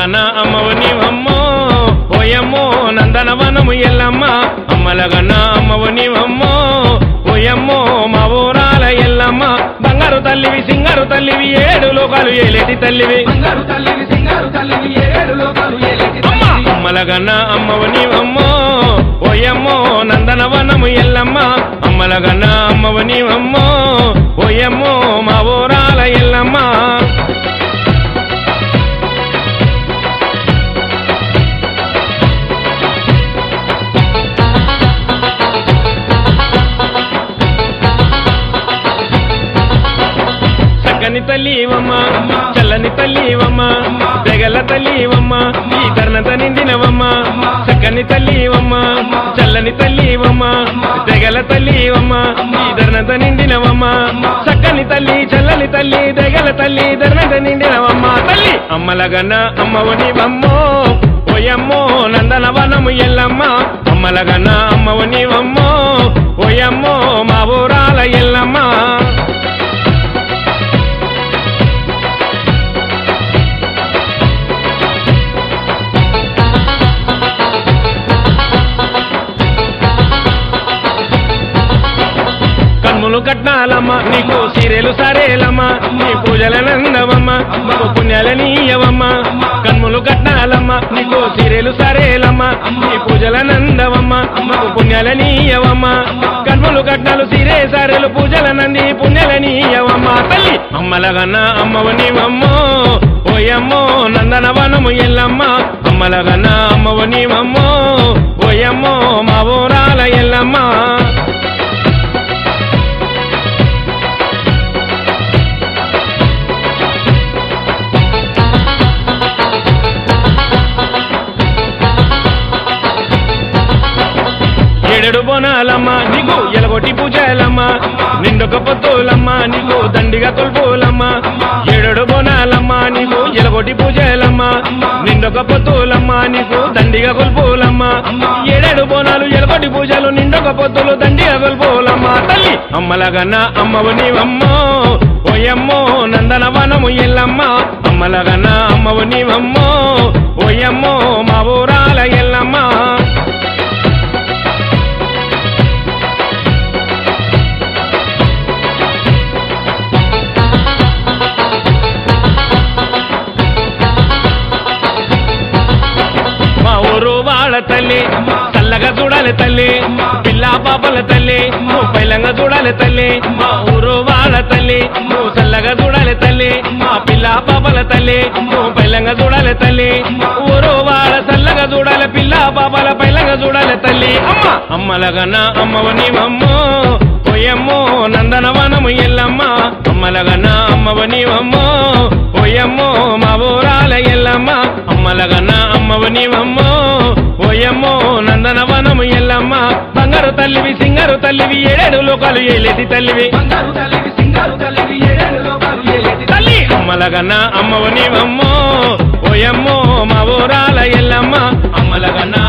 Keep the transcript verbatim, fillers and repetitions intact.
అమ్మలగన్న అమ్మవు నీవమ్మో ఓయమ్మో నందనవనము ఎల్లమ్మ అమ్మలగన్న అమ్మవు నీవమ్మో ఓయమ్మో మా ఊరాల ఎల్లమ్మ బంగారు తల్లివి సింగారు తల్లివి ఏడు లోకాలు ఏలేటి తల్లివి అమ్మలగన్న అమ్మవు నీవమ్మో ఓయమ్మో నందనవనము ఎల్లమ్మ అమ్మలగన్న అమ్మవు నీవమ్మో ఓయమ్మో మా ఊరాల ఎల్లమ్మ చక్కని తల్లివమ్మ చల్లని తల్లివమ్మ తెగల తల్లివమ్మ ఈ కర్ణత నిండినవమ్మ చక్కని తల్లివమ్మ చల్లని తల్లివమ్మ తెగల తల్లివమ్మ ఈ ధర్ణత నిండినవమ్మ చక్కని తల్లి చల్లని తల్లి తెగల తల్లి ధర్ణత నిండినవమ్మ తల్లి అమ్మలగన్న అమ్మవు నీవమ్మో ఓయమ్మో నందనవనము ఎల్లమ్మ అమ్మలగన్న అమ్మవు నీవమ్మో ఓయమ్మో మా ఊరాల ఎల్లమ్మ కన్నులు కట్నాలమ్మ నీకు సీరెలు సరేలమ్మ నీ పూజలనందవమ్మ నీకు పుణ్యాలనీయవమ్మ కన్నులు కట్నాలమ్మ నీకు సీరెలు సరేలమ్మ నీ పూజలనందవమ్మ నీకు పుణ్యాలనీయవమ్మ కన్నులు కట్నాలు సీరే సరేలు పూజలనంది పుణ్యాలనీయవమ్మ తల్లి అమ్మలగన్న అమ్మవు నీవమ్మో ఓయమ్మో నందనవనము ఎల్లమ్మ అమ్మలగన్న అమ్మవు నీవమ్మో ఓయమ్మో మా ఊరాల ఎల్లమ్మ ఏడేడు బోనాలమ్మ నీకు ఎలగొట్టి పూజలమ్మ నిండొక పొత్తులమ్మ నీకు దండిగా కొల్పులమ్మ ఏడేడు బోనాలమ్మ నీకు ఎలగొట్టి పూజలమ్మ నిండొక పొత్తులమ్మ నీకు దండిగా కొల్పులమ్మ ఏడేడు బోనాలు ఎలగొట్టి పూజలు నిండొక పొత్తులు దండిగా కొల్పులమ్మ తల్లి అమ్మలగన్న అమ్మవు నీవమ్మో ఓయమ్మో నందనవనము ఎల్లమ్మ అమ్మలగన్న అమ్మవు నీవమ్మో ఓయమ్మో మా ఊరాల ఎల్లమ్మ తల్లి చల్లగా చూడాలి తల్లి పిల్లా పాపల తల్లి నువ్వు పైలంగా చూడాలి తల్లి మా ఊరు వాళ్ళ తల్లి నువ్వు చల్లగా చూడాలి తల్లి మా పిల్లా పాపల తల్లి నువ్వు పైలంగా చూడాలి తల్లి ఊరు వాళ్ళ చల్లగా చూడాలి పిల్లా పాపల పైలంగా చూడాలి తల్లి అమ్మ అమ్మలగన్న అమ్మవు నీవమ్మో ఓయమ్మో నందనవనము ఎల్లమ్మ అమ్మలగన్న అమ్మవు నీవమ్మో ఓయమ్మో మా ఊరాల ఎల్లమ్మ అమ్మలగన్న అమ్మవు నీవమ్మో ఓయమ్మో నందనవనము ఎల్లమ్మ బంగారు తల్లివి సింగారు తల్లివి ఏడేడు లోకాలు ఏలేటి తల్లివి తల్లి అమ్మలగన్న అమ్మవు నీవమ్మో ఓయమ్మో మా ఊరాల ఎల్లమ్మ అమ్మలగన్న